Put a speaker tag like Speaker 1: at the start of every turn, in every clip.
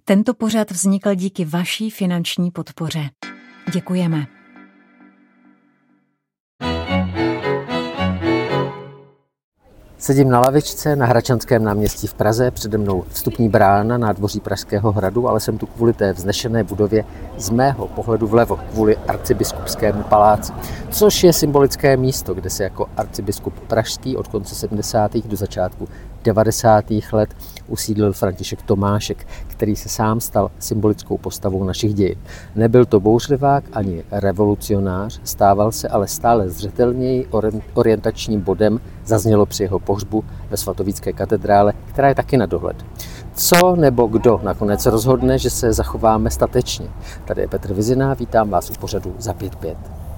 Speaker 1: Tento pořad vznikl díky vaší finanční podpoře. Děkujeme.
Speaker 2: Sedím na lavičce na Hradčanském náměstí v Praze, přede mnou vstupní brána nádvoří Pražského hradu, ale jsem tu kvůli té vznešené budově z mého pohledu vlevo, kvůli arcibiskupskému paláci, což je symbolické místo, kde se jako arcibiskup pražský od konce 70. do začátku 90. let usídlil František Tomášek, který se sám stal symbolickou postavou našich dějin. Nebyl to bouřlivák ani revolucionář, stával se ale stále zřetelněji orientačním bodem, zaznělo při jeho pohřbu ve svatovícké katedrále, která je taky na dohled. Co nebo kdo nakonec rozhodne, že se zachováme statečně? Tady je Petr Vizina, vítám vás u pořadu Za 5.5.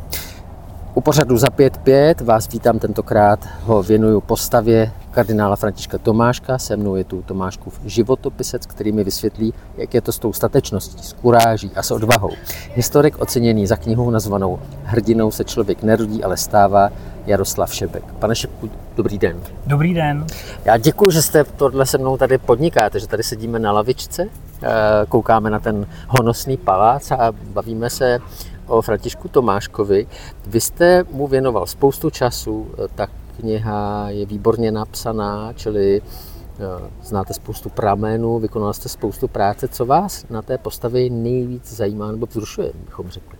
Speaker 2: U pořadu Za 5.5 vás vítám, tentokrát ho věnuju postavě kardinála Františka Tomáška. Se mnou je tu Tomáškův životopisec, který mi vysvětlí, jak je to s tou statečností, s kuráží a s odvahou. Historik oceněný za knihu nazvanou Hrdinou se člověk nerodí, ale stává, Jaroslav Šebek. Pane Šebku, dobrý den.
Speaker 3: Dobrý den.
Speaker 2: Já děkuji, že jste tohle se mnou tady podnikáte, že tady sedíme na lavičce, koukáme na ten honosný palác a bavíme se o Františku Tomáškovi. Vy jste mu věnoval spoustu času, ta kniha je výborně napsaná, čili znáte spoustu pramenů, vykonal jste spoustu práce. Co vás na té postavě nejvíc zajímá nebo vzrušuje, bychom řekli?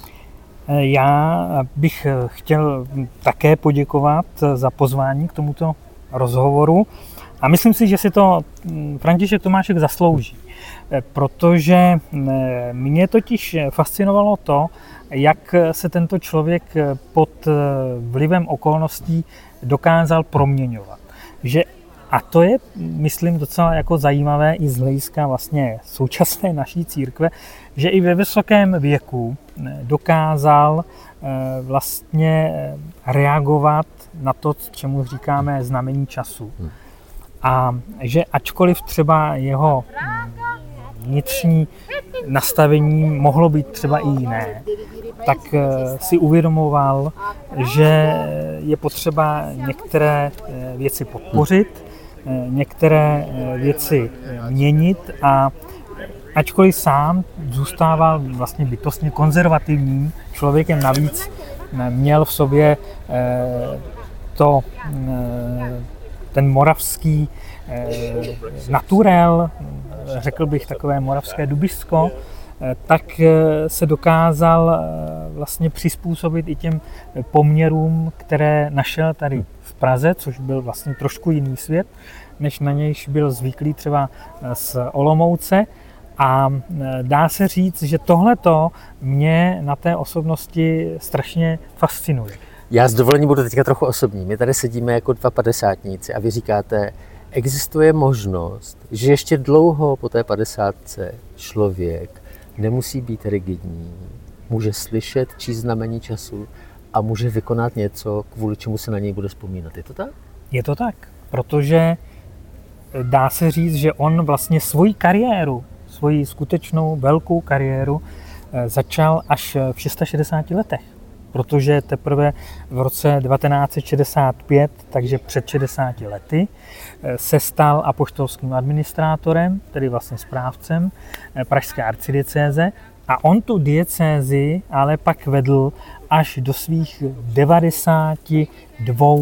Speaker 3: Já bych chtěl také poděkovat za pozvání k tomuto rozhovoru a myslím si, že si to František Tomášek zaslouží, protože mě totiž fascinovalo to, jak se tento člověk pod vlivem okolností dokázal proměňovat. A to je, myslím, docela jako zajímavé i z hlediska vlastně současné naší církve, že i ve vysokém věku dokázal vlastně reagovat na to, čemu říkáme znamení času. A že ačkoliv třeba jeho vnitřní nastavení mohlo být třeba i jiné, tak si uvědomoval, že je potřeba některé věci podpořit, některé věci měnit a ačkoliv sám zůstával vlastně bytostně konzervativním člověkem, navíc měl v sobě ten moravský naturel, řekl bych takové moravské dubisko, tak se dokázal vlastně přizpůsobit i těm poměrům, které našel tady v Praze, což byl vlastně trošku jiný svět, než na nějž byl zvyklý třeba z Olomouce. A dá se říct, že tohleto mě na té osobnosti strašně fascinuje.
Speaker 2: Já s dovolením budu teďka trochu osobní. My tady sedíme jako dva padesátníci a vy říkáte, existuje možnost, že ještě dlouho po té 50 člověk nemusí být rigidní, může slyšet, číst znamení času a může vykonat něco, kvůli čemu se na něj bude vzpomínat. Je to tak?
Speaker 3: Je to tak, protože dá se říct, že on vlastně svoji kariéru, svoji skutečnou velkou kariéru začal až v 660 letech. Protože teprve v roce 1965, takže před 60 lety, se stal apoštolským administrátorem, tedy vlastně správcem pražské arcidiecéze. A on tu diecézi ale pak vedl až do svých 92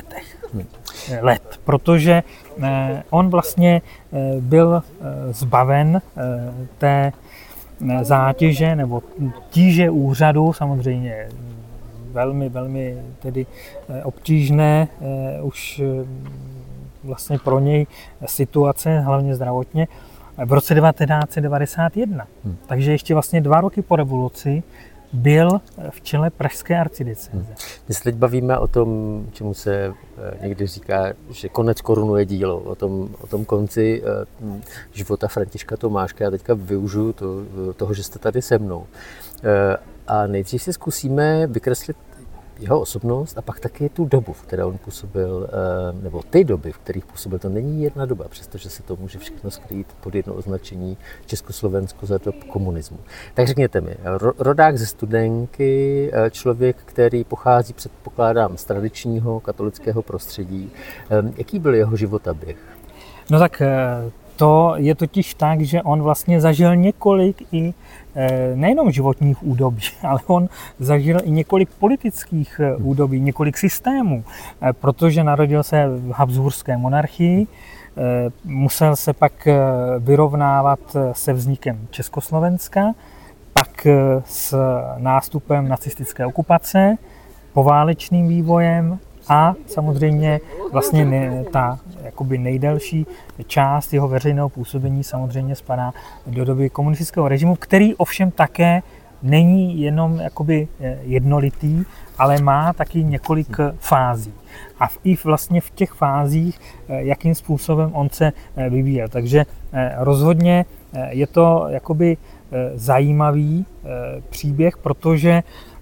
Speaker 3: let, protože on vlastně byl zbaven té zátěže nebo tíže úřadu, samozřejmě velmi, velmi tedy obtížné už vlastně pro něj situace, hlavně zdravotně, v roce 1991. Takže ještě vlastně 2 roky po revoluci byl v čele pražské arcidiecéze.
Speaker 2: My se teď bavíme o tom, čemu se někdy říká, že konec korunuje dílo, o tom konci života Františka Tomáška. Já teďka využiju toho, že jste tady se mnou. A nejdřív si zkusíme vykreslit jeho osobnost a pak taky tu dobu, v které on působil, nebo ty doby, v kterých působil. To není jedna doba, přestože se to může všechno skrýt pod jedno označení Československo za dob komunismu. Tak řekněte mi, rodák ze Studenky, člověk, který pochází, předpokládám, z tradičního katolického prostředí. Jaký byl jeho životaběh?
Speaker 3: No tak To je totiž tak, že on vlastně zažil několik i nejenom životních údobí, ale on zažil i několik politických údobí, několik systémů, protože narodil se v habsburské monarchii, musel se pak vyrovnávat se vznikem Československa, pak s nástupem nacistické okupace, poválečným vývojem a samozřejmě vlastně ta jakoby nejdelší část jeho veřejného působení samozřejmě spadá do doby komunistického režimu, který ovšem také není jenom jakoby jednolitý, ale má taky několik fází. A i vlastně v těch fázích, jakým způsobem on se vyvíjel. Takže rozhodně je to jakoby zajímavý příběh, protože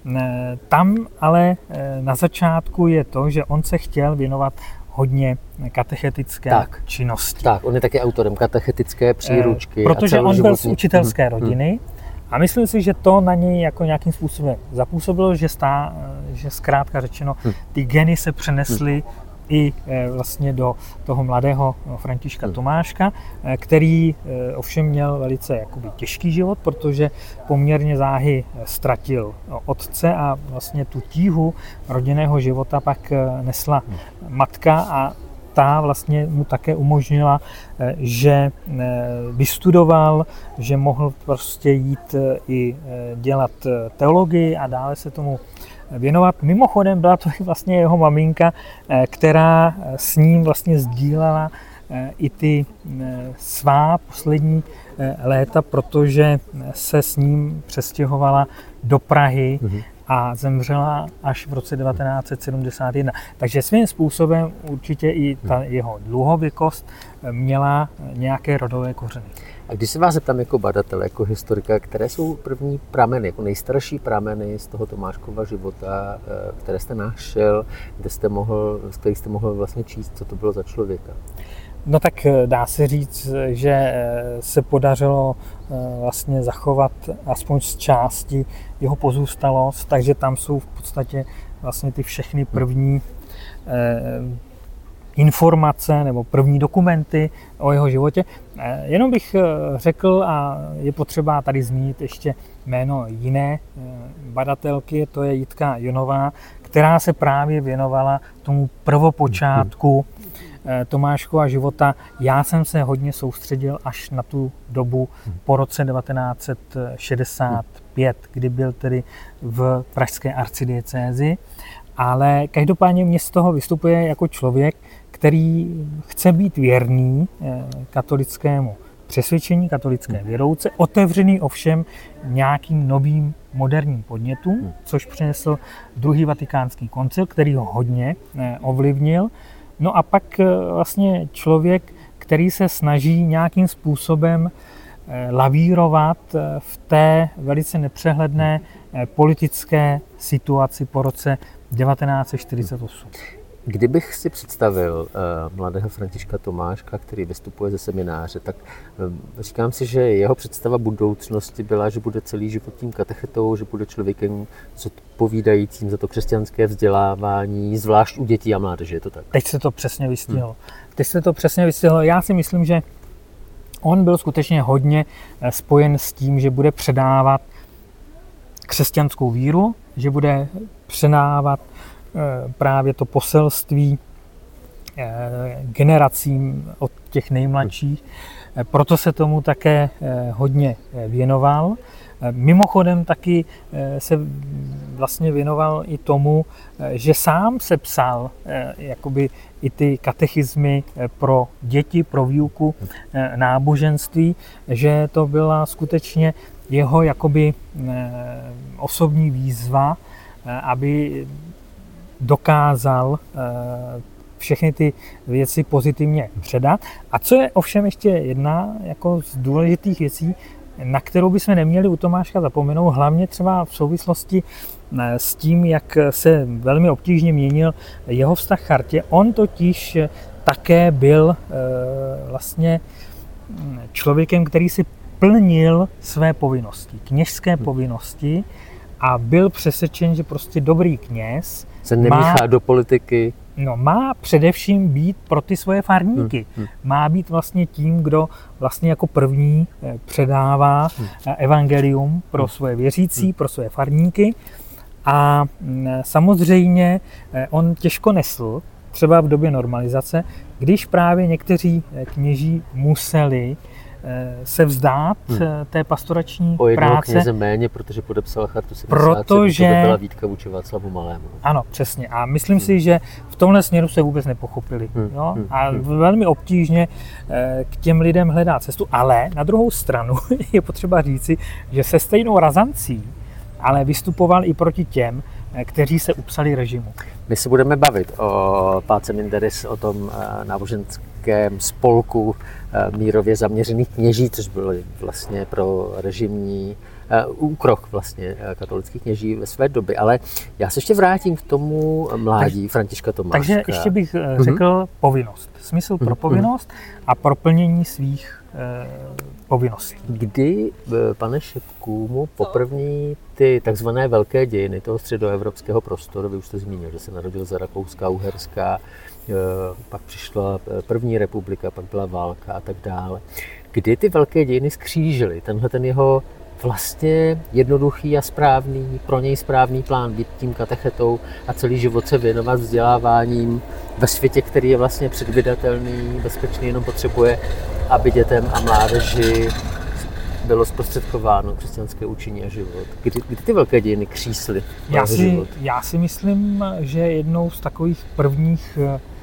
Speaker 3: tam ale na začátku je to, že on se chtěl věnovat hodně katechetické činnosti.
Speaker 2: Tak, on je taky autorem katechetické příručky.
Speaker 3: Protože on byl z učitelské rodiny a myslím si, že to na něj jako nějakým způsobem zapůsobilo, že zkrátka řečeno ty geny se přenesly i vlastně do toho mladého Františka Tomáška, který ovšem měl velice jakoby těžký život, protože poměrně záhy ztratil otce a vlastně tu tíhu rodinného života pak nesla matka a ta vlastně mu také umožnila, že vystudoval, že mohl prostě jít i dělat teologii a dále se tomu věnovat. Mimochodem byla to vlastně jeho maminka, která s ním vlastně sdílela i ty svá poslední léta, protože se s ním přestěhovala do Prahy a zemřela až v roce 1971. Takže svým způsobem určitě i ta jeho dlouhověkost měla nějaké rodové kořeny.
Speaker 2: A když se vás zeptám jako badatele, jako historika, které jsou první prameny, jako nejstarší prameny z toho Tomáškova života, které jste našel, z kterých jste mohl vlastně číst, co to bylo za člověka?
Speaker 3: No tak dá se říct, že se podařilo vlastně zachovat aspoň z části jeho pozůstalost, takže tam jsou v podstatě vlastně ty všechny první informace nebo první dokumenty o jeho životě. Jenom bych řekl, a je potřeba tady zmínit ještě jméno jiné badatelky, to je Jitka Jonová, která se právě věnovala tomu prvopočátku Tomáškova života. Já jsem se hodně soustředil až na tu dobu po roce 1965, kdy byl tedy v pražské arcidiecézi, ale každopádně mě z toho vystupuje jako člověk, který chce být věrný katolickému přesvědčení, katolické věrouce, otevřený ovšem nějakým novým moderním podnětům, což přinesl druhý vatikánský koncil, který ho hodně ovlivnil. No a pak vlastně člověk, který se snaží nějakým způsobem lavírovat v té velice nepřehledné politické situaci po roce 1948.
Speaker 2: Kdybych si představil mladého Františka Tomáška, který vystupuje ze semináře, tak říkám si, že jeho představa budoucnosti byla, že bude celý život tím katechetou, že bude člověkem zodpovídajícím za to křesťanské vzdělávání, zvlášť u dětí a mládeže, je to tak?
Speaker 3: Teď se to přesně vystihlo. Já si myslím, že on byl skutečně hodně spojen s tím, že bude předávat křesťanskou víru, že bude předávat právě to poselství generacím od těch nejmladších. Proto se tomu také hodně věnoval. Mimochodem taky se vlastně věnoval i tomu, že sám se psal jakoby i ty katechizmy pro děti, pro výuku náboženství, že to byla skutečně jeho jakoby osobní výzva, aby dokázal všechny ty věci pozitivně předat. A co je ovšem ještě jedna jako z důležitých věcí, na kterou bychom neměli u Tomáška zapomenout, hlavně třeba v souvislosti s tím, jak se velmi obtížně měnil jeho vztah k chartě. On totiž také byl vlastně člověkem, který si plnil své povinnosti, kněžské povinnosti, a byl přesvědčen, že prostě dobrý kněz
Speaker 2: se nemíchá do politiky.
Speaker 3: No, má především být pro ty svoje farníky. Má být vlastně tím, kdo vlastně jako první předává evangelium pro svoje věřící, pro svoje farníky. A samozřejmě on těžko nesl, třeba v době normalizace, když právě někteří kněží museli se vzdát té pastorační
Speaker 2: o jednoho
Speaker 3: práce.
Speaker 2: kněze méně, protože podepsal chartu 77, protože to byla výtka vůči Václavu Malému.
Speaker 3: Ano, přesně. A myslím si, že v tomhle směru se vůbec nepochopili. Jo? A velmi obtížně k těm lidem hledá cestu, ale na druhou stranu je potřeba říci, že se stejnou razancí ale vystupoval i proti těm, kteří se upsali režimu.
Speaker 2: My se budeme bavit o Páce Minderis, o tom náboženském spolku mírově zaměřených kněží, což bylo vlastně pro režimní úkrok vlastně katolických kněží ve své době. Ale já se ještě vrátím k tomu mládí Františka Tomáška.
Speaker 3: Takže ještě bych řekl povinnost. Smysl pro povinnost a pro plnění svých povinností.
Speaker 2: Kdy, pane Šepku, mu poprvé ty takzvané velké dějiny toho středoevropského prostoru, vy už jste zmínil, že se narodil za Rakouska, Uherska, pak přišla první republika, pak byla válka a tak dále. Kdy ty velké dějiny skřížily tenhle ten jeho vlastně jednoduchý a správný, pro něj správný plán být tím katechetou a celý život se věnovat vzděláváním ve světě, který je vlastně předvídatelný, bezpečný, jenom potřebuje, aby dětem a mládeži bylo zprostředkováno křesťanské učení a život. Kdy ty velké dějiny křísly život?
Speaker 3: Já si myslím, že jednou z takových prvních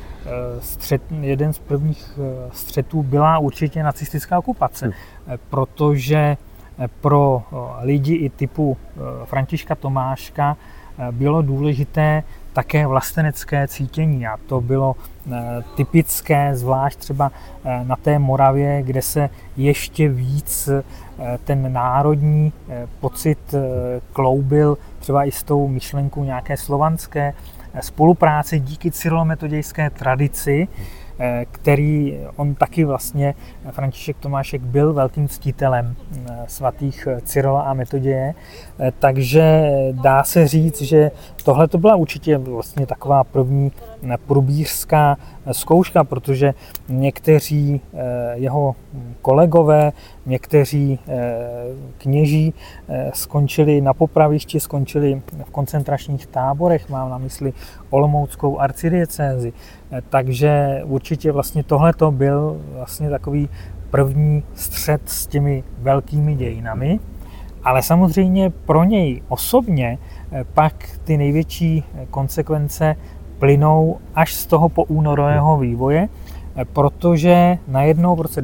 Speaker 3: jeden z prvních střetů byla určitě nacistická okupace, protože pro lidi i typu Františka Tomáška bylo důležité také vlastenecké cítění a to bylo typické, zvlášť třeba na té Moravě, kde se ještě víc ten národní pocit kloubil třeba i s tou myšlenkou nějaké slovanské spolupráce díky cyrilometodějské tradici, který on taky vlastně, František Tomášek, byl velkým ctitelem svatých Cyrila a Metoděje, takže dá se říct, že tohle to byla určitě vlastně taková první průbířská zkouška, protože někteří jeho kolegové, někteří kněží skončili na popravišti, skončili v koncentračních táborech, mám na mysli olomouckou arcidiecézi, takže určitě vlastně tohleto byl vlastně takový první střet s těmi velkými dějinami, ale samozřejmě pro něj osobně pak ty největší konsekvence plynou až z toho poúnorového vývoje, protože najednou v roce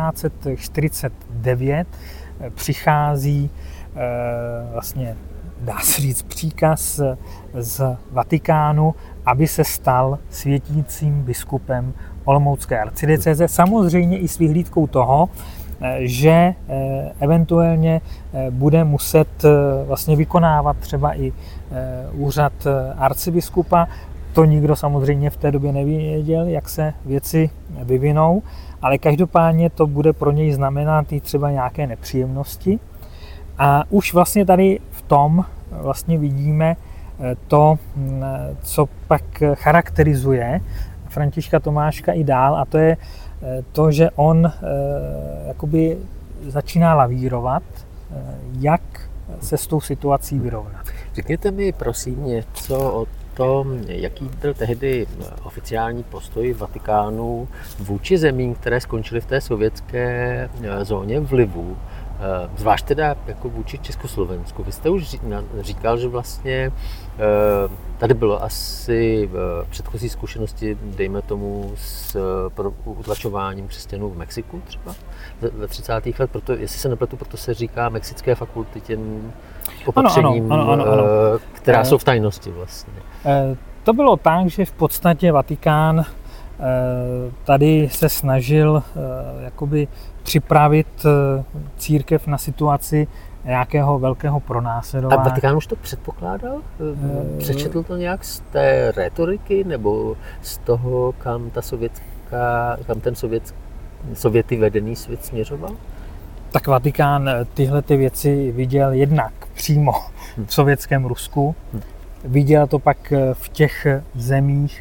Speaker 3: 1949 přichází vlastně, dá se říct, příkaz z Vatikánu, aby se stal světícím biskupem olomoucké arcidiecéze, samozřejmě i s vyhlídkou toho, že eventuálně bude muset vlastně vykonávat třeba i úřad arcibiskupa. To nikdo samozřejmě v té době nevěděl, jak se věci vyvinou, ale každopádně to bude pro něj znamenat i třeba nějaké nepříjemnosti. A už vlastně tady v tom vlastně vidíme to, co pak charakterizuje Františka Tomáška i dál, a to je to, že on jakoby začíná lavírovat, jak se s tou situací vyrovnat.
Speaker 2: Řekněte mi prosím něco o tom, jaký byl tehdy oficiální postoj Vatikánu vůči zemím, které skončily v té sovětské zóně vlivu, zvlášť teda jako vůči Československu. Vy jste už říkal, že vlastně tady bylo asi předchozí zkušenosti, dejme tomu, s utlačováním křesťanů v Mexiku třeba ve 30. let, proto, jestli se nepletu, proto se říká mexické fakulty těm opatřením, ano. Která jsou v tajnosti vlastně.
Speaker 3: To bylo tak, že v podstatě Vatikán tady se snažil jakoby připravit církev na situaci nějakého velkého pronásledování.
Speaker 2: A Vatikán už to předpokládal? Přečetl to nějak z té rétoriky nebo z toho, kam ten sověty vedený svět směřoval?
Speaker 3: Tak Vatikán tyhle ty věci viděl jednak přímo v sovětském Rusku, viděl to pak v těch zemích,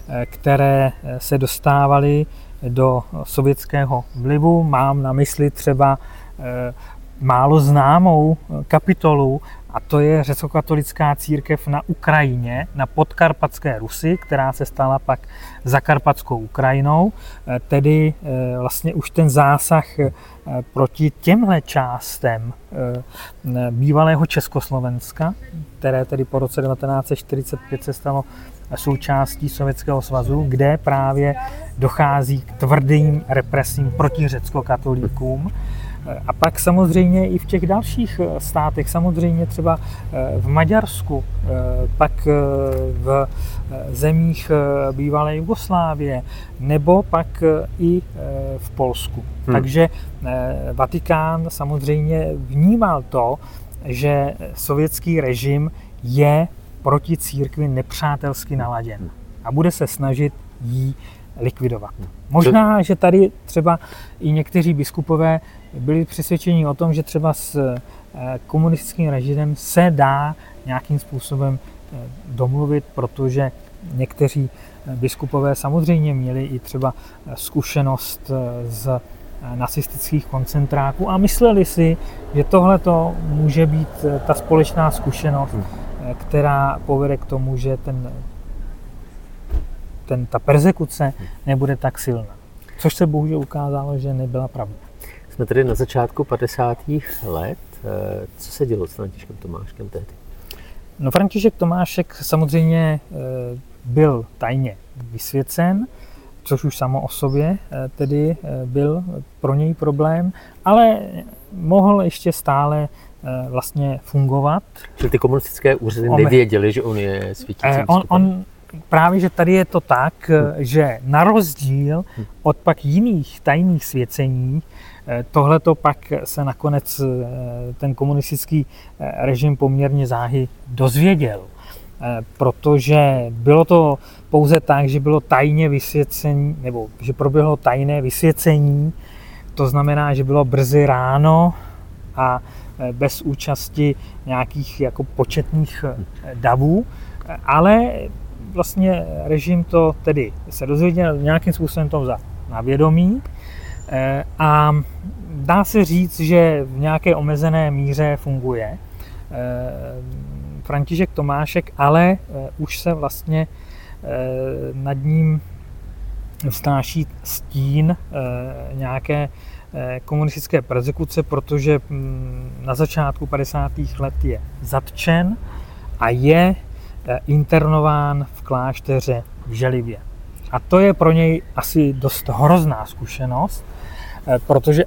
Speaker 3: které se dostávaly do sovětského vlivu. Mám na mysli třeba málo známou kapitolu, a to je řeckokatolická církev na Ukrajině, na podkarpatské Rusi, která se stala pak zakarpatskou Ukrajinou. Tedy vlastně už ten zásah proti těmhle částem bývalého Československa, které tedy po roce 1945 se stalo součástí Sovětského svazu, kde právě dochází k tvrdým represím proti řeckokatolíkům. A pak samozřejmě i v těch dalších státech, samozřejmě třeba v Maďarsku, pak v zemích bývalé Jugoslávie, nebo pak i v Polsku. Takže Vatikán samozřejmě vnímal to, že sovětský režim je proti církvi nepřátelsky naladěn a bude se snažit jí likvidovat. Možná, že tady třeba i někteří biskupové byli přesvědčeni o tom, že třeba s komunistickým režimem se dá nějakým způsobem domluvit, protože někteří biskupové samozřejmě měli i třeba zkušenost z nacistických koncentráků a mysleli si, že tohleto může být ta společná zkušenost, která povede k tomu, že ta perzekuce nebude tak silná. Což se bohužel ukázalo, že nebyla pravda.
Speaker 2: Jsme tedy na začátku 50. let. Co se dělo s Františkem Tomáškem tehdy?
Speaker 3: No, František Tomášek samozřejmě byl tajně vysvěcen, což už samo o sobě tedy byl pro něj problém, ale mohl ještě stále vlastně fungovat.
Speaker 2: Čili ty komunistické úřady nevěděli, že on je svítícím biskupem?
Speaker 3: Právě, že tady je to tak, že na rozdíl od pak jiných tajných svěcení, tohleto pak se nakonec ten komunistický režim poměrně záhy dozvěděl. Protože bylo to pouze tak, že bylo tajně vysvěcení, nebo že proběhlo tajné vysvěcení, to znamená, že bylo brzy ráno a bez účasti nějakých jako početných davů, ale vlastně režim to tedy se dozvěděl, nějakým způsobem to vzal na vědomí a dá se říct, že v nějaké omezené míře funguje. František Tomášek, ale už se vlastně nad ním vznáší stín nějaké komunistické perzekuce, protože na začátku 50. let je zatčen a je internován v klášteře v Želivě. A to je pro něj asi dost hrozná zkušenost, protože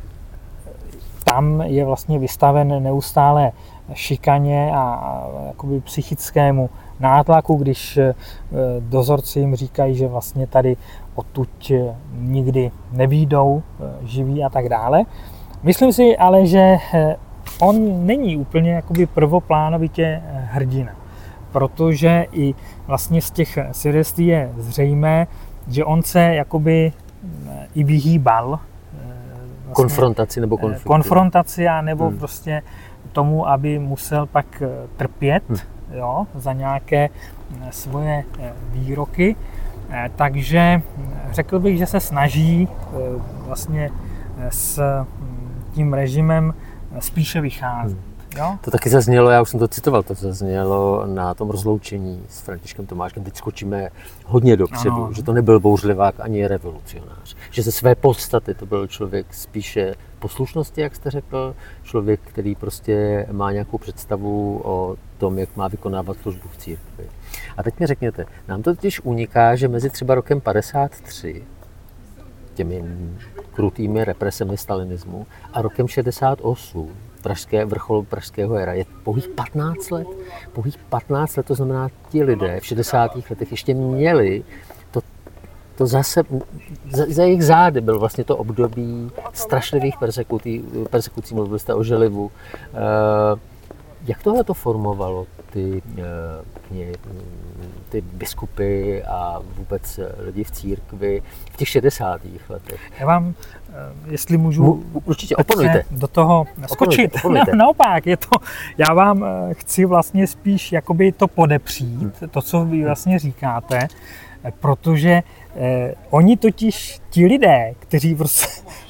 Speaker 3: tam je vlastně vystaven neustále šikaně a jakoby psychickému nátlaku, když dozorci jim říkají, že vlastně tady odtud nikdy nevyjdou živí a tak dále. Myslím si ale, že on není úplně jakoby prvoplánovitě hrdina, protože i vlastně z těch svědectví je zřejmé, že on se jakoby i vyhýbal vlastně
Speaker 2: konfrontaci nebo konfliktu.
Speaker 3: Konfrontaci a nebo prostě tomu, aby musel pak trpět jo, za nějaké svoje výroky. Takže řekl bych, že se snaží vlastně s tím režimem spíše vycházet. Jo?
Speaker 2: To taky zaznělo, já už jsem to citoval, to zaznělo na tom rozloučení s Františkem Tomáškem. Teď skočíme hodně dopředu, že to nebyl bouřlivák ani revolucionář. Že ze své podstaty to byl člověk spíše poslušnosti, jak jste řekl, člověk, který prostě má nějakou představu o tom, jak má vykonávat službu v církvi. A teď mi řekněte, nám to totiž uniká, že mezi třeba rokem 53, těmi krutými represemi stalinismu, a rokem 68, vrchol pražského jara, je pouhých 15 let. Pouhých 15 let, to znamená, ti lidé v 60. letech ještě měli to zase, za jejich zády byl vlastně to období strašlivých persekucí, mluvili jste o Želivu. Jak tohle to formovalo ty biskupy a vůbec lidi v církvi v těch 60. letech?
Speaker 3: Já vám, jestli můžu
Speaker 2: určitě oponujte.
Speaker 3: Do toho skočit.
Speaker 2: Oponujte.
Speaker 3: Naopak, já vám chci vlastně spíš jakoby to podepřít, to, co vy vlastně říkáte, protože oni totiž, ti lidé, kteří prostě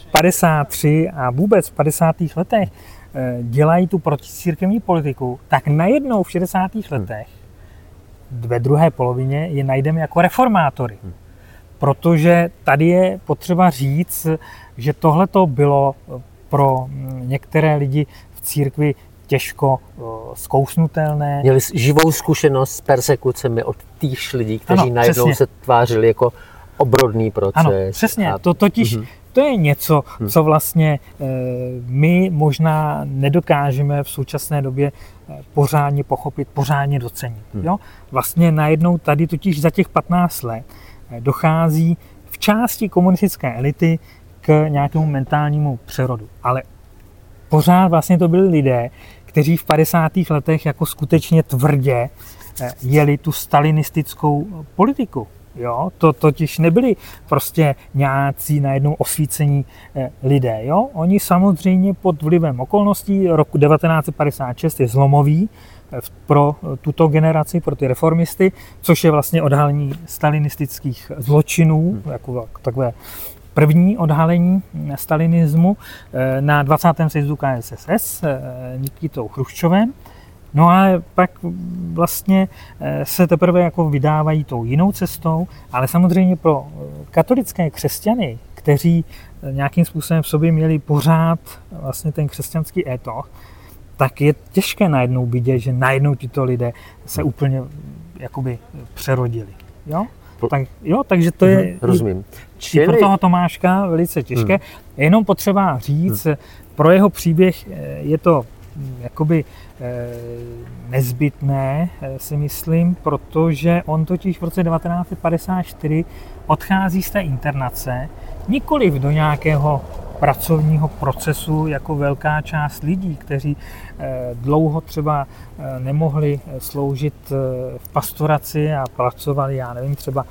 Speaker 3: 53 a vůbec v 50. letech dělají tu proticírkevní politiku, tak najednou v 60. letech ve druhé polovině je najdeme jako reformátory. Protože tady je potřeba říct, že tohle to bylo pro některé lidi v církvi těžko zkousnutelné.
Speaker 2: Měli živou zkušenost s persekucemi od těch lidí, kteří najednou se tvářili jako obrodný proces.
Speaker 3: Ano, přesně. To totiž to je něco, co vlastně my možná nedokážeme v současné době pořádně pochopit, pořádně docenit. Jo? Vlastně najednou tady totiž za těch 15 let dochází v části komunistické elity k nějakému mentálnímu přerodu. Ale pořád vlastně to byli lidé, kteří v 50. letech jako skutečně tvrdě jeli tu stalinistickou politiku. Jo? To totiž nebyli prostě nějací najednou osvícení lidé. Jo? Oni samozřejmě pod vlivem okolností roku 1956 je zlomový pro tuto generaci, pro ty reformisty, což je vlastně odhalení stalinistických zločinů, jako takové první odhalení stalinismu na 20. sjezdu KSSS Nikitou Chruščovem. No a pak vlastně se teprve jako vydávají tou jinou cestou, ale samozřejmě pro katolické křesťany, kteří nějakým způsobem v sobě měli pořád vlastně ten křesťanský étos, tak je těžké najednou vidět, že najednou tito lidé se úplně jakoby přerodili. Jo? Takže to je
Speaker 2: rozumím.
Speaker 3: I pro toho Tomáška velice těžké. Jenom potřeba říct, pro jeho příběh je to jakoby nezbytné, si myslím, protože on totiž v roce 1954 odchází z té internace, nikoliv do nějakého pracovního procesu jako velká část lidí, kteří dlouho třeba nemohli sloužit v pastoraci a pracovali, já nevím, třeba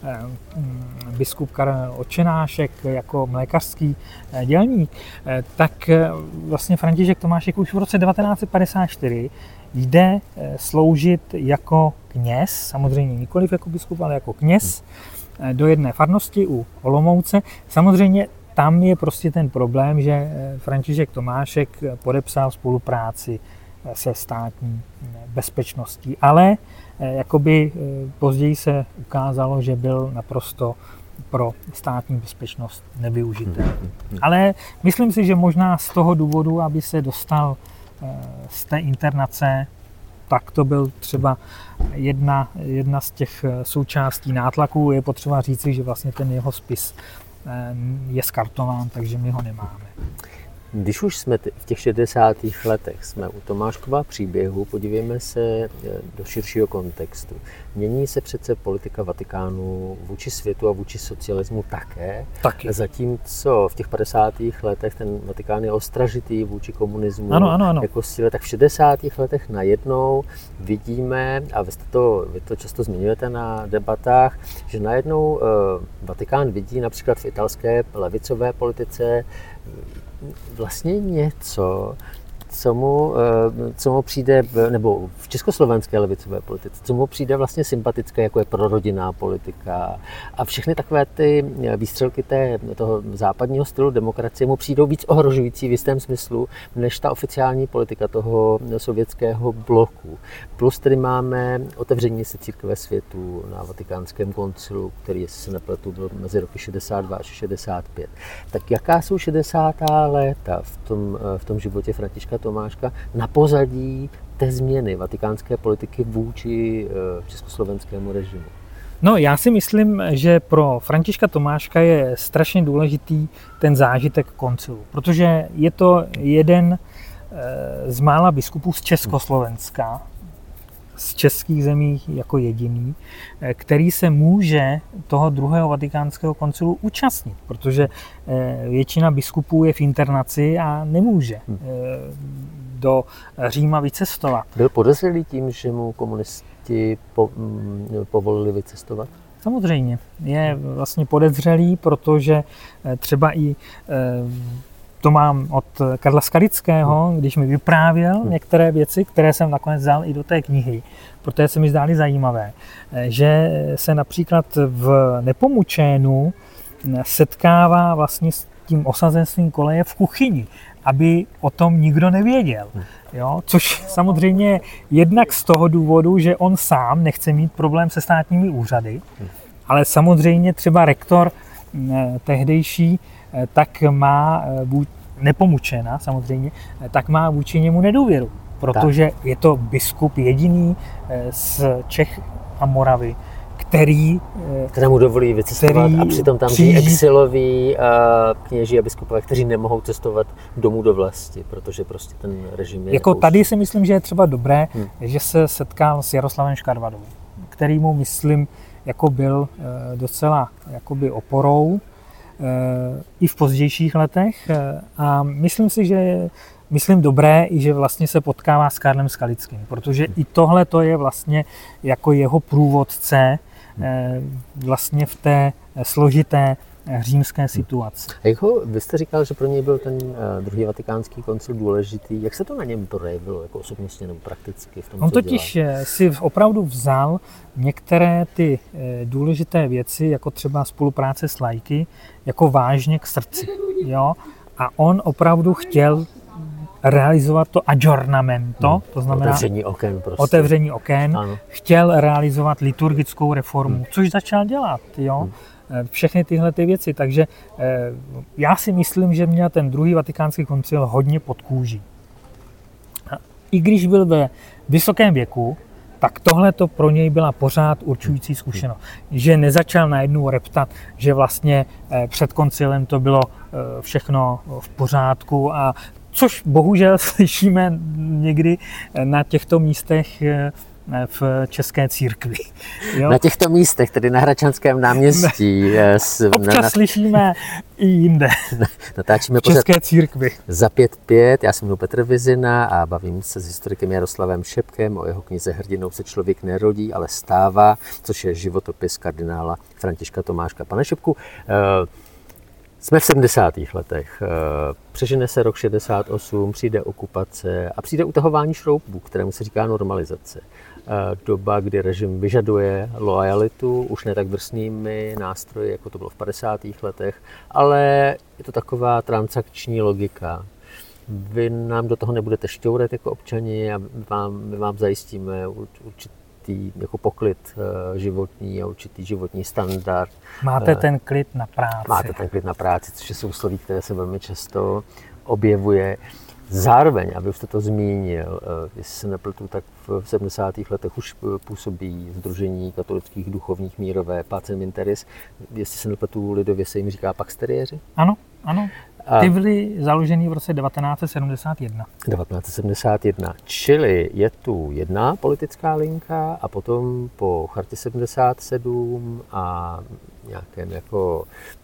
Speaker 3: biskup Karel Očenášek jako mlékařský dělník, tak vlastně František Tomášek už v roce 1954 jde sloužit jako kněz, samozřejmě nikoliv jako biskup, ale jako kněz do jedné farnosti u Olomouce. Samozřejmě tam je prostě ten problém, že František Tomášek podepsal spolupráci se státní bezpečností, ale jakoby později se ukázalo, že byl naprosto pro státní bezpečnost nevyužitelný. Ale myslím si, že možná z toho důvodu, aby se dostal z té internace, tak to byl třeba jedna z těch součástí nátlaku. Je potřeba říci, že vlastně ten jeho spis je skartován, takže my ho nemáme.
Speaker 2: Když už jsme v těch 60. letech, jsme u Tomáškova příběhu, podívejme se do širšího kontextu. Mění se přece politika Vatikánu vůči světu a vůči socialismu také. Zatímco v těch 50. letech ten Vatikán je ostražitý vůči komunismu jako síle, tak v 60. letech najednou vidíme, a vy to často zmiňujete na debatách, že najednou Vatikán vidí například v italské levicové politice vlastně něco, co mu přijde, nebo v československé levicové politice, co mu přijde vlastně sympatické, jako je prorodinná politika a všechny takové ty výstřelky toho západního stylu demokracie mu přijdou víc ohrožující v jistém smyslu, než ta oficiální politika toho sovětského bloku. Plus tedy máme otevření se církve světu na Vatikánském koncilu, který, jestli se nepletu, byl mezi roky 62 až 65. Tak jaká jsou 60. léta v tom životě Františka Tomáška na pozadí té změny vatikánské politiky vůči československému režimu?
Speaker 3: No, já si myslím, že pro Františka Tomáška je strašně důležitý ten zážitek koncilu, protože je to jeden z mála biskupů z Československa, z českých zemí jako jediný, který se může toho druhého vatikánského koncilu účastnit, protože většina biskupů je v internaci a nemůže do Říma vycestovat.
Speaker 2: Byl podezřelý tím, že mu komunisti povolili vycestovat?
Speaker 3: Samozřejmě. Je vlastně podezřelý, protože třeba i To mám od Karla Skalického, když mi vyprávěl některé věci, které jsem nakonec dal i do té knihy, protože se mi zdály zajímavé, že se například v Nepomučénu setkává vlastně s tím osazenstvím koleje v kuchyni, aby o tom nikdo nevěděl. Jo? Což samozřejmě jednak z toho důvodu, že on sám nechce mít problém se státními úřady, ale samozřejmě třeba rektor tehdejší tak má Nepomučena samozřejmě, tak má vůči němu nedůvěru, protože je to biskup jediný z Čech a Moravy,
Speaker 2: kterému dovolí vycestovat a přitom tam žijí exiloví kněží a biskupové, kteří nemohou cestovat domů do vlasti, protože prostě ten režim je
Speaker 3: jako tady si myslím, že je třeba dobré, že se setkal s Jaroslavem Škarvadou, který mu myslím jako byl docela jakoby oporou i v pozdějších letech a myslím si, že je dobré, i že vlastně se potkává s Karlem Skalickým, protože i tohle to je vlastně jako jeho průvodce vlastně v té složité římské situaci.
Speaker 2: Vy jste říkal, že pro něj byl ten druhý vatikánský koncil důležitý. Jak se to na něm projevilo, jako osobnostně nebo prakticky v tom,
Speaker 3: on totiž si opravdu vzal některé ty důležité věci, jako třeba spolupráce s laiky, jako vážně k srdci. Jo? A on opravdu chtěl realizovat to aggiornamento, to znamená otevření oken, ano. Chtěl realizovat liturgickou reformu, což začal dělat. Jo? Všechny tyhle ty věci, takže já si myslím, že měl ten druhý vatikánský koncil hodně pod kůží. I když byl ve vysokém věku, tak tohle to pro něj byla pořád určující zkušenost. Že nezačal najednou reptat, že vlastně před koncilem to bylo všechno v pořádku, a což bohužel slyšíme někdy na těchto místech v české církvi. Jo?
Speaker 2: Na těchto místech, tedy na Hradčanském náměstí.
Speaker 3: Občas slyšíme i jinde.
Speaker 2: Natáčíme
Speaker 3: v české církvi.
Speaker 2: Za 5:05. Já jsem Petr Vizina a bavím se s historikem Jaroslavem Šepkem o jeho knize Hrdinou se člověk nerodí, ale stává, což je životopis kardinála Františka Tomáška. Pane Šepku, jsme v 70. letech. Přežene se rok 68, přijde okupace a přijde utahování šroubů, kterému se říká normalizace. Doba, kdy režim vyžaduje loajalitu, už ne tak drsnými nástroji, jako to bylo v 50. letech, ale je to taková transakční logika. Vy nám do toho nebudete šťourat jako občani a my vám zajistíme určitý jako poklid životní a určitý životní standard.
Speaker 3: Máte ten klid na práci.
Speaker 2: Máte ten klid na práci, což je sousloví, které se velmi často objevuje. Zároveň, aby jste to zmínil, jestli se nepletu, tak v 70. letech už působí Sdružení katolických duchovních mírové Pacem in Terris. Jestli se nepletu, lidově se jim říká paxteriéři?
Speaker 3: Ano. Ty byly založeny v roce 1971.
Speaker 2: 1971, čili je tu jedna politická linka a potom po chartě 77 a nějakém jako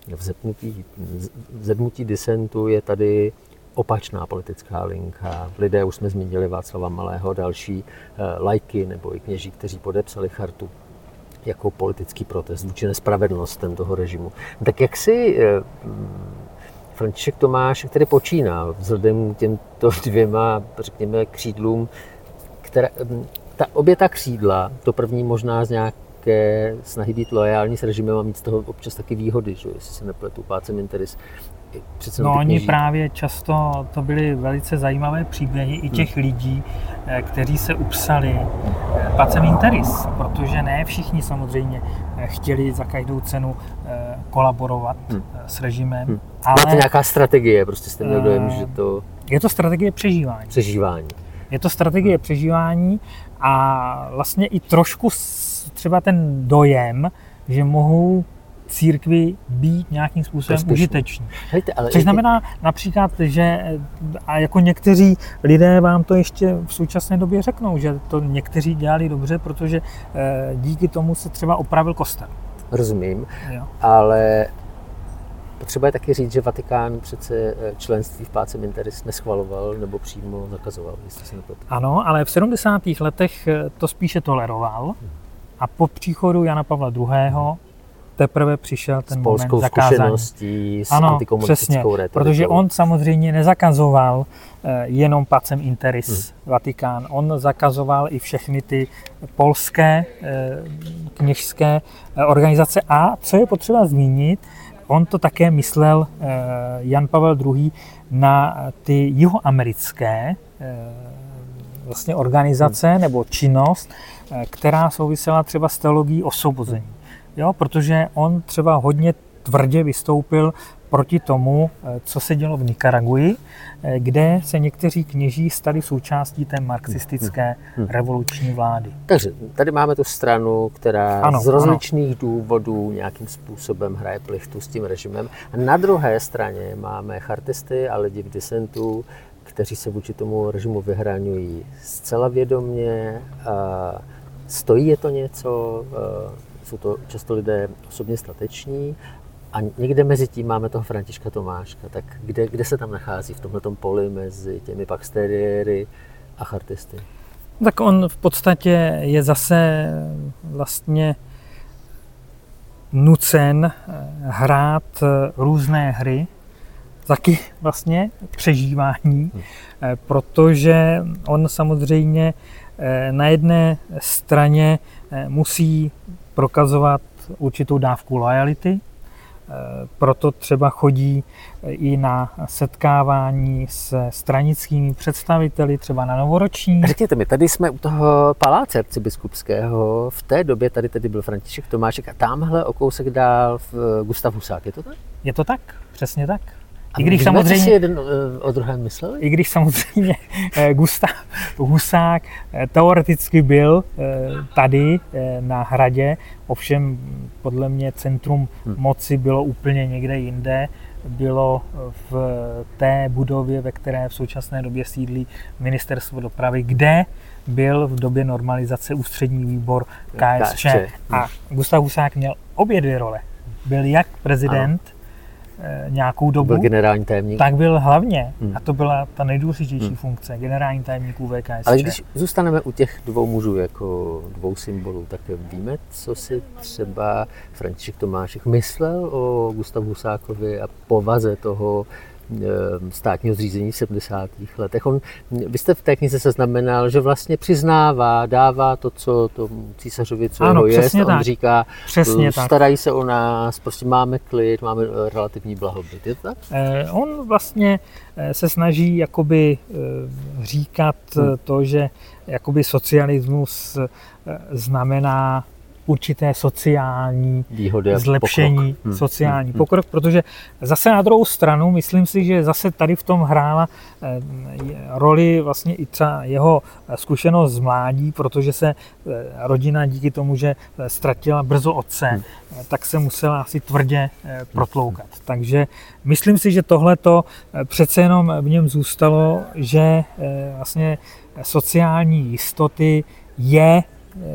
Speaker 2: vzedmutí disentu je tady opačná politická linka. Lidé, už jsme zmínili Václava Malého, další laiky nebo i kněží, kteří podepsali chartu jako politický protest vůči nespravedlnostem toho režimu. Tak jak si František Tomášek tedy počínal vzhledem k těmto dvěma, řekněme, křídlům, obě ta křídla, to první možná z nějaké snahy být loajální s režimem a mít z toho občas taky výhody, že? Jestli se nepletu, Pacem in Terris.
Speaker 3: Oni právě často, to byly velice zajímavé příběhy i těch lidí, kteří se upsali Pacem in Terris, protože ne všichni samozřejmě chtěli za každou cenu kolaborovat s režimem.
Speaker 2: Ale máte nějaká strategie, prostě jste měl dojem, že to...
Speaker 3: Je to strategie přežívání. Je to strategie přežívání a vlastně i trošku třeba ten dojem, že mohou církvi být nějakým způsobem užiteční. Což znamená například, že a jako někteří lidé vám to ještě v současné době řeknou, že to někteří dělali dobře, protože díky tomu se třeba opravil kostel.
Speaker 2: Rozumím, jo. Ale potřeba je taky říct, že Vatikán přece členství v Pacem in Terris neschvaloval nebo přímo zakazoval, jestli se nepletu.
Speaker 3: Ano, ale v 70. letech to spíše toleroval a po příchodu Jana Pavla II. teprve přišel ten
Speaker 2: s
Speaker 3: moment
Speaker 2: polskou
Speaker 3: zakázání.
Speaker 2: zkušeností, s antikomunistickou rétorikou.
Speaker 3: Protože on samozřejmě nezakazoval jenom pacem interis Vatikán. On zakazoval i všechny ty polské kněžské organizace. A co je potřeba zmínit, on to také myslel Jan Pavel II. Na ty jihoamerické vlastně organizace nebo činnost, která souvisela třeba s teologií osvobození. Jo, protože on třeba hodně tvrdě vystoupil proti tomu, co se dělo v Nikaraguji, kde se někteří kněží stali součástí té marxistické revoluční vlády.
Speaker 2: Takže tady máme tu stranu, která z rozličných důvodů nějakým způsobem hraje plichtu s tím režimem. A na druhé straně máme chartisty a lidi v disentu, kteří se vůči tomu režimu vyhraňují zcela vědomě. Stojí je to něco, jsou to často lidé osobně stateční. A někde mezi tím máme toho Františka Tomáška. Tak kde se tam nachází v tomhletom poli mezi těmi paxteriéry a chartisty?
Speaker 3: Tak on v podstatě je zase vlastně nucen hrát různé hry, taky vlastně přežívání, protože on samozřejmě na jedné straně musí prokazovat určitou dávku loajality, proto třeba chodí i na setkávání s stranickými představiteli, třeba na novoroční.
Speaker 2: Řekněte mi, tady jsme u toho paláce arcibiskupského, v té době tady byl František Tomášek a tamhle o kousek dál Gustav Husák, je to tak?
Speaker 3: Je to tak, přesně tak.
Speaker 2: I když samozřejmě, co si jeden o druhém mysleli?
Speaker 3: I když samozřejmě Gustav Husák teoreticky byl tady na hradě, ovšem podle mě centrum moci bylo úplně někde jinde. Bylo v té budově, ve které v současné době sídlí Ministerstvo dopravy, kde byl v době normalizace ústřední výbor KSČ. A Gustav Husák měl obě dvě role. Byl jak prezident, nějakou dobu,
Speaker 2: byl generální tajemník.
Speaker 3: Tak byl hlavně, a to byla ta nejdůležitější funkce, generální tajemník UVKSČ.
Speaker 2: Ale když zůstaneme u těch dvou mužů jako dvou symbolů, tak víme, co si třeba František Tomášek myslel o Gustavu Husákovi a povaze toho státního zřízení v 70. letech. Vy jste v té knize zaznamenal, že vlastně přiznává, dává to, co tomu císařovi, co jeho jest. On tak. Říká, starají se o nás, prostě máme klid, máme relativní blahobyt. Je to tak?
Speaker 3: On vlastně se snaží jakoby říkat to, že jakoby socialismus znamená určité sociální
Speaker 2: výhody,
Speaker 3: zlepšení, sociální pokrok, protože zase na druhou stranu, myslím si, že zase tady v tom hrála roli vlastně i třeba jeho zkušenost z mládí, protože se rodina díky tomu, že ztratila brzo otce, tak se musela asi tvrdě protloukat. Takže myslím si, že tohleto přece jenom v něm zůstalo, že vlastně sociální jistoty je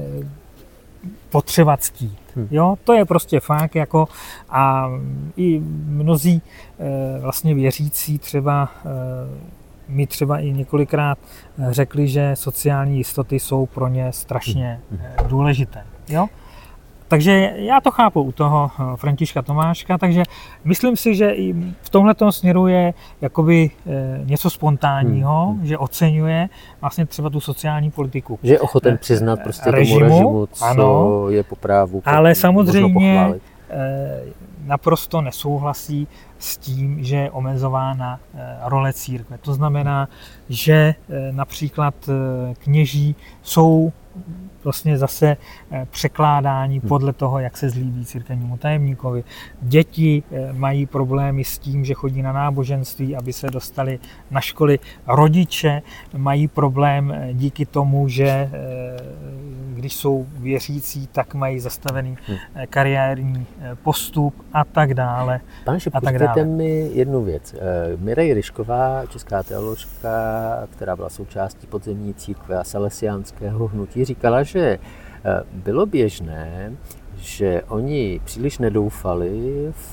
Speaker 3: potřeba ctít. Jo, to je prostě fakt, jako a i mnozí vlastně věřící třeba mi třeba i několikrát řekli, že sociální jistoty jsou pro ně strašně důležité. Jo? Takže já to chápu u toho Františka Tomáška, takže myslím si, že i v tomhletom směru je jakoby něco spontánního, že oceňuje vlastně třeba tu sociální politiku.
Speaker 2: Že je ochoten přiznat prostě tomu režimu, co ano, je po právu.
Speaker 3: Ale samozřejmě naprosto nesouhlasí s tím, že je omezována role církve. To znamená, že například kněží jsou vlastně zase překládání podle toho, jak se zlíbí církevnímu tajemníkovi. Děti mají problémy s tím, že chodí na náboženství, aby se dostali na školy. Rodiče mají problém díky tomu, že když jsou věřící, tak mají zastavený kariérní postup a tak dále.
Speaker 2: Pane Šepku, řekněte mi jednu věc. Mireille Ryšková, česká teoložka, která byla součástí podzemní církve a salesiánského hnutí, říkala, že bylo běžné, že oni příliš nedoufali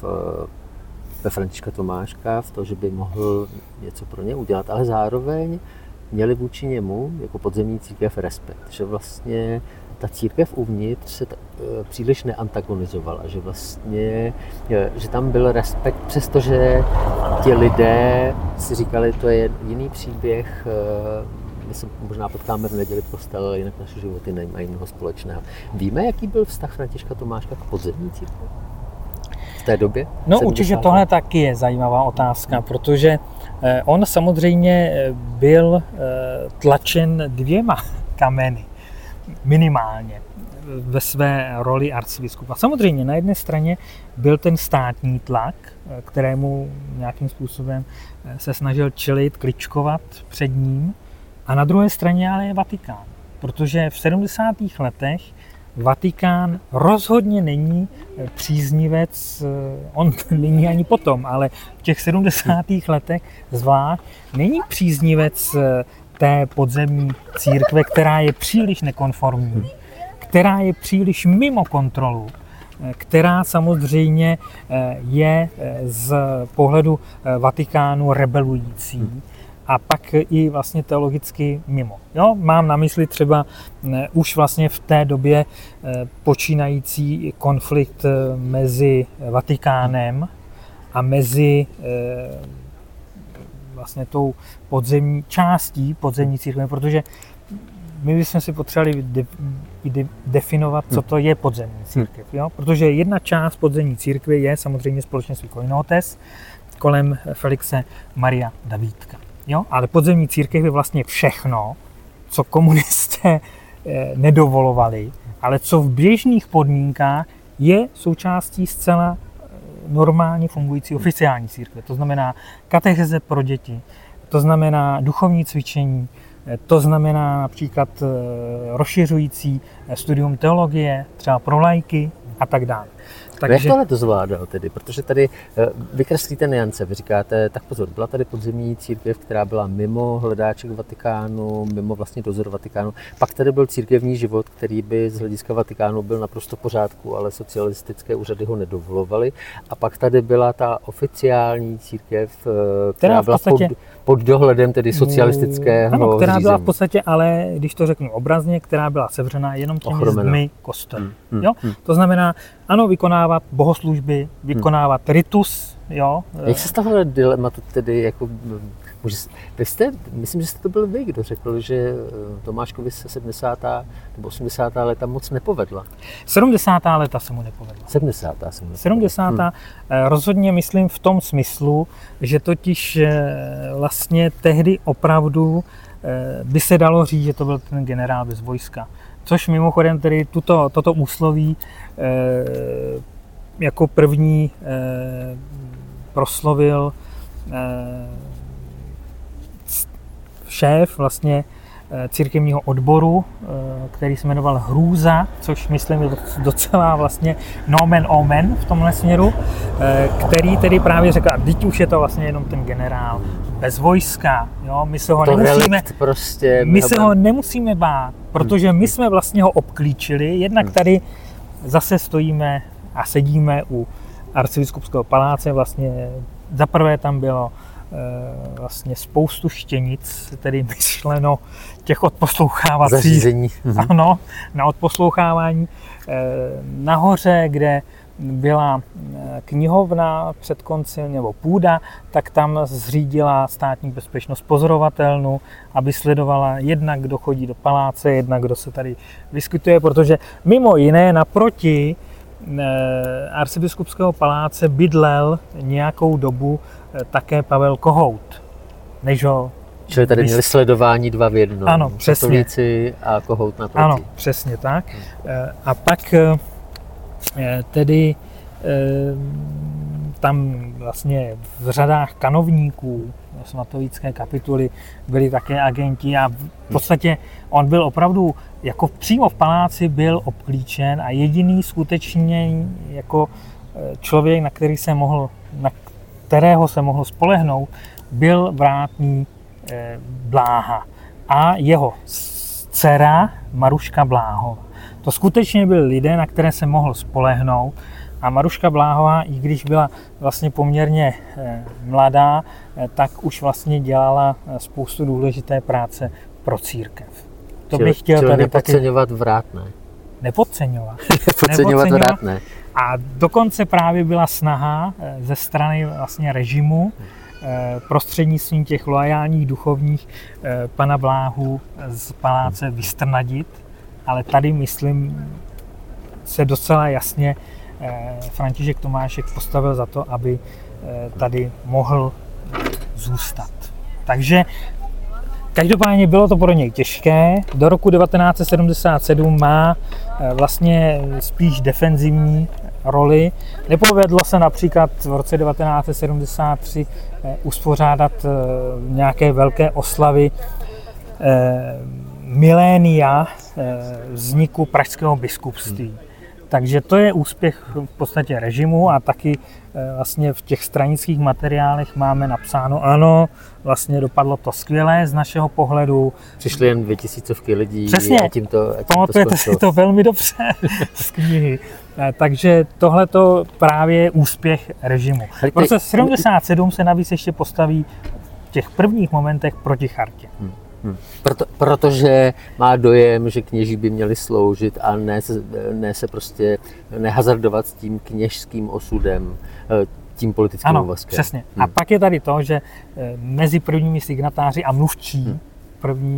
Speaker 2: ve Františka Tomáška, v to, že by mohl něco pro ně udělat, ale zároveň měli vůči němu jako podzemní církev respekt, že vlastně ta církev uvnitř se příliš neantagonizovala, že vlastně, že tam byl respekt, přestože ti lidé si říkali, to je jiný příběh, my se možná potkáme v neděli v kostele, ale jinak naše životy nemají mnoho společného. Víme, jaký byl vztah Františka Tomáška k podzemní církvi v té době?
Speaker 3: No určitě tohle taky je zajímavá otázka, protože on samozřejmě byl tlačen 2 kameny minimálně ve své roli arcibiskupa. Samozřejmě na jedné straně byl ten státní tlak, kterému nějakým způsobem se snažil čelit, kličkovat před ním, a na druhé straně ale je Vatikán, protože v 70. letech Vatikán rozhodně není příznivec, on není ani potom, ale v těch 70. letech zvlášť není příznivec té podzemní církve, která je příliš nekonformní, která je příliš mimo kontrolu, která samozřejmě je z pohledu Vatikánu rebelující a pak i vlastně teologicky mimo. Jo, mám na mysli třeba už vlastně v té době počínající konflikt mezi Vatikánem a mezi vlastně tou podzemní částí podzemní církve, protože my bychom si potřebovali definovat, co to je podzemní církev. Jo? Protože jedna část podzemní církve je samozřejmě společenství Koinotes kolem Felixe Maria Davídka. Jo? Ale podzemní církev je vlastně všechno, co komunisté nedovolovali, ale co v běžných podmínkách je součástí zcela normálně fungující oficiální církve. To znamená katecheze pro děti, to znamená duchovní cvičení, to znamená například rozšiřující studium teologie, třeba pro laiky a tak dále.
Speaker 2: Takže... Jak tohle to zvládal tedy? Protože tady vykreslíte nuance, vy říkáte, tak pozor, byla tady podzemní církev, která byla mimo hledáček Vatikánu, mimo vlastně dozor Vatikánu. Pak tady byl církevní život, který by z hlediska Vatikánu byl naprosto v pořádku, ale socialistické úřady ho nedovolovaly. A pak tady byla ta oficiální církev, která byla pod dohledem tedy socialistického
Speaker 3: ano, která
Speaker 2: řízení.
Speaker 3: Byla v podstatě, ale když to řeknu obrazně, která byla sevřená jenom těmi zdmi kostelů. To znamená, ano, vykonávat bohoslužby, vykonávat ritus, jo.
Speaker 2: Jak se z tohohle dilematu tedy, jako, myslím, že jste to byl vy, kdo řekl, že Tomáškovi se 70. nebo 80. léta moc nepovedla.
Speaker 3: 70. léta se mu nepovedla. 70. Rozhodně myslím v tom smyslu, že totiž vlastně tehdy opravdu by se dalo říct, že to byl ten generál bez vojska. Což mimochodem tedy toto úsloví jako první proslovil šéf vlastně církevního odboru, který se jmenoval Hrůza, což myslím je docela vlastně nomen omen v tomhle směru, který tedy právě řekl, a teď už je to vlastně jenom ten generál bez vojska, jo? My se ho nemusíme bát, protože my jsme vlastně ho obklíčili, jednak tady zase stojíme a sedíme u arcibiskupského paláce, vlastně zaprvé tam bylo vlastně spoustu štěnic, tedy myšleno těch odposlouchávacích
Speaker 2: zařízení.
Speaker 3: Ano, na odposlouchávání. Nahoře, kde byla knihovna před koncem nebo půda, tak tam zřídila státní bezpečnost pozorovatelnu, aby sledovala jednak, kdo chodí do paláce, jednak, kdo se tady vyskytuje, protože mimo jiné naproti arcibiskupského paláce bydlel nějakou dobu také Pavel Kohout.
Speaker 2: Čili tady měli sledování 2 v 1.
Speaker 3: Ano, přesně.
Speaker 2: Katolíci a Kohout naproti.
Speaker 3: Ano, přesně tak. A pak tedy tam vlastně v řadách kanovníků svatovícké kapituly byli také agenti a v podstatě on byl opravdu jako přímo v paláci byl obklíčen a jediný skutečně jako člověk, na kterého se mohl spolehnout, byl vrátný Bláha a jeho dcera Maruška Bláhová. To skutečně byli lidé, na které se mohl spolehnout. A Maruška Bláhová, i když byla vlastně poměrně mladá, tak už vlastně dělala spoustu důležité práce pro církev. To bych chtěl tady
Speaker 2: nepodceňovat vrátné.
Speaker 3: nepodceňovat.
Speaker 2: Podceňovat to rád ne.
Speaker 3: A dokonce právě byla snaha ze strany vlastně režimu prostřednictvím těch loajálních duchovních pana Bláhu z paláce vystrnadit, ale tady, myslím, se docela jasně František Tomášek postavil za to, aby tady mohl zůstat. Takže každopádně bylo to pro něj těžké. Do roku 1977 má vlastně spíš defenzivní roli. Nepovedlo se například v roce 1973 uspořádat nějaké velké oslavy milénia vzniku pražského biskupství. Takže to je úspěch v podstatě režimu a taky vlastně v těch stranických materiálech máme napsáno, ano, vlastně dopadlo to skvěle z našeho pohledu.
Speaker 2: Přišly jen 2000 lidí.
Speaker 3: Přesně, pamatujete si to velmi dobře z knihy. Takže tohle to právě je úspěch režimu. V roce 77 se navíc ještě postaví v těch prvních momentech proti chartě.
Speaker 2: Protože má dojem, že kněží by měli sloužit a ne se prostě nehazardovat s tím kněžským osudem, tím politickým úvazkem.
Speaker 3: Ano, přesně. A pak je tady to, že mezi prvními signatáři a první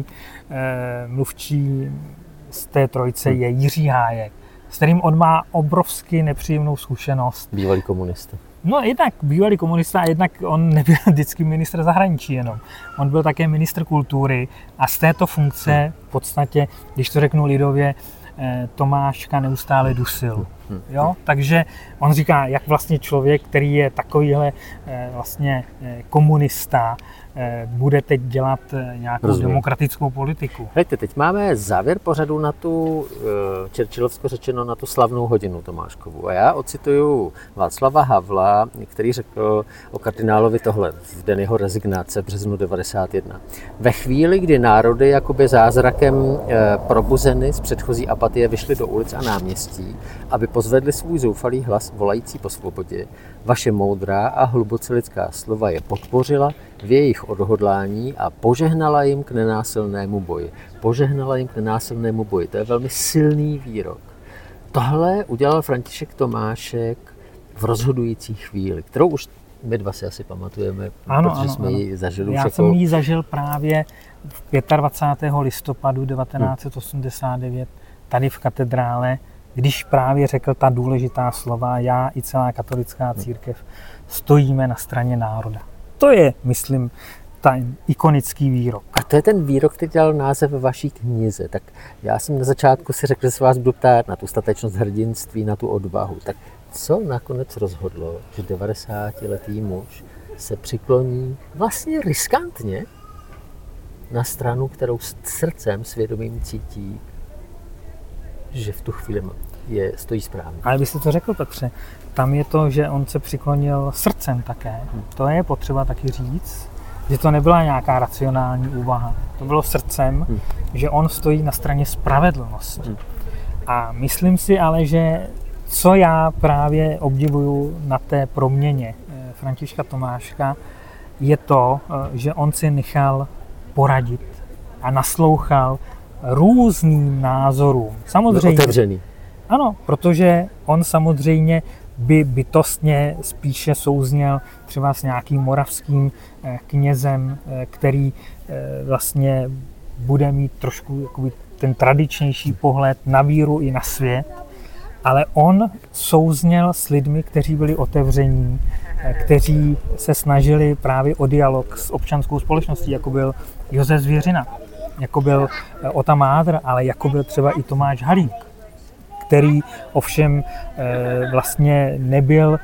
Speaker 3: mluvčí z té trojice je Jiří Hájek, s kterým on má obrovsky nepříjemnou zkušenost.
Speaker 2: Bývalý komunista.
Speaker 3: No jednak bývalý komunista a jednak on nebyl vždycky ministr zahraničí jenom. On byl také ministr kultury a z této funkce v podstatě, když to řeknu lidově, Tomáška neustále dusil. Jo? Takže on říká, jak vlastně člověk, který je takovýhle vlastně komunista, bude teď dělat nějakou demokratickou politiku.
Speaker 2: Hejte, teď máme závěr pořadu na tu, Churchillovsko řečeno, na tu slavnou hodinu Tomáškovu. A já ocituju Václava Havla, který řekl o kardinálovi tohle v den jeho rezignace v březnu 1991. Ve chvíli, kdy národy jakoby zázrakem probuzeny z předchozí apatie vyšly do ulic a náměstí, aby pozvedli svůj zoufalý hlas volající po svobodě, vaše moudrá a hluboce lidská slova je podpořila v jejich odhodlání a požehnala jim k nenásilnému boji. Požehnala jim k nenásilnému boji. To je velmi silný výrok. Tohle udělal František Tomášek v rozhodující chvíli, kterou už my dva si asi pamatujeme, protože jsme ji zažili.
Speaker 3: Já jsem ji zažil právě 25. listopadu 1989 tady v katedrále, když právě řekl ta důležitá slova, já i celá katolická církev stojíme na straně národa. To je, myslím, ten ikonický výrok.
Speaker 2: A to je ten výrok, který dal název vaší knize. Tak já jsem na začátku si řekl, že se vás budu ptát na tu statečnost hrdinství, na tu odvahu. Tak co nakonec rozhodlo, že 90letý muž se přikloní vlastně riskantně na stranu, kterou srdcem, svědomím cítí, že v tu chvíli stojí správně.
Speaker 3: Ale vy jste to řekl, Petře, tam je to, že on se přiklonil srdcem také. To je potřeba taky říct, že to nebyla nějaká racionální úvaha. To bylo srdcem, že on stojí na straně spravedlnosti. A myslím si ale, že co já právě obdivuju na té proměně Františka Tomáška, je to, že on si nechal poradit a naslouchal různým názorům. Samozřejmě.
Speaker 2: Otevřený.
Speaker 3: Ano, protože on samozřejmě by bytostně spíše souzněl třeba s nějakým moravským knězem, který vlastně bude mít trošku jakoby ten tradičnější pohled na víru i na svět, ale on souzněl s lidmi, kteří byli otevření, kteří se snažili právě o dialog s občanskou společností, jako byl Josef Zvěřina, jako byl Ota Mádr, ale jako byl třeba i Tomáš Halík, který ovšem vlastně nebyl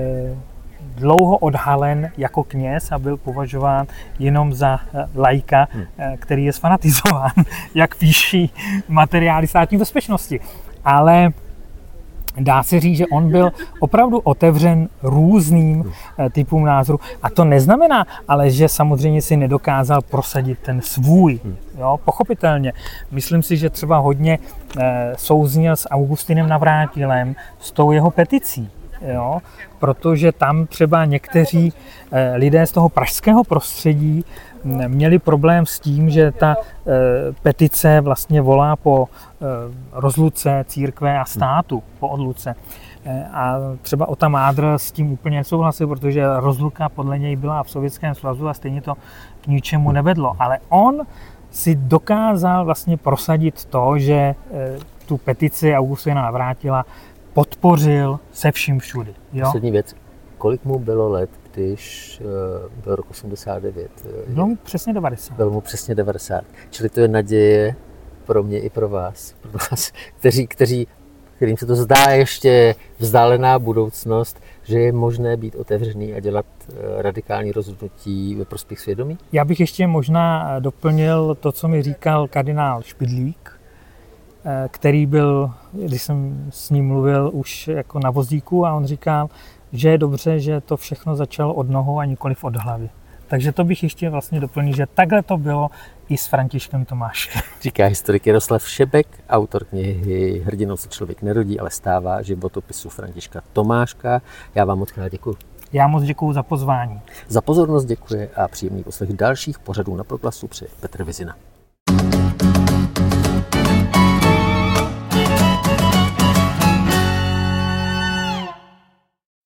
Speaker 3: dlouho odhalen jako kněz a byl považován jenom za laika, který je sfanatizován, jak píší materiály státní bezpečnosti. Ale dá se říct, že on byl opravdu otevřen různým typům názorů. A to neznamená, ale že samozřejmě si nedokázal prosadit ten svůj. Jo, pochopitelně. Myslím si, že třeba hodně souzněl s Augustinem Navrátilem, s tou jeho peticí. Jo, protože tam třeba někteří lidé z toho pražského prostředí měli problém s tím, že ta petice vlastně volá po rozluce církve a státu, po odluce. A třeba Ota Mádr s tím úplně nesouhlasil, protože rozluka podle něj byla v Sovětském svazu a stejně to k ničemu nevedlo. Ale on si dokázal vlastně prosadit to, že tu petici Augustina Navrátila podpořil se vším všudy. Jo?
Speaker 2: Poslední věc. Kolik mu bylo let, když byl rok 89?
Speaker 3: Bylo mu přesně 90.
Speaker 2: Bylo mu přesně 90. Čili to je naděje pro mě i pro vás kterým se to zdá ještě vzdálená budoucnost, že je možné být otevřený a dělat radikální rozhodnutí ve prospěch svědomí?
Speaker 3: Já bych ještě možná doplnil to, co mi říkal kardinál Špidlík, který byl, když jsem s ním mluvil už jako na vozíku, a on říkal, že je dobře, že to všechno začalo od nohou a nikoliv od hlavy. Takže to bych ještě vlastně doplnil, že takhle to bylo i s Františkem Tomáškem.
Speaker 2: Říká historik Jaroslav Šebek, autor knihy Hrdinou se člověk nerodí, ale stává, životopisu Františka Tomáška. Já vám moc krát děkuji.
Speaker 3: Já moc děkuji za pozvání.
Speaker 2: Za pozornost děkuji a příjemný poslech dalších pořadů Na Proglasu přeje Petr Vizina.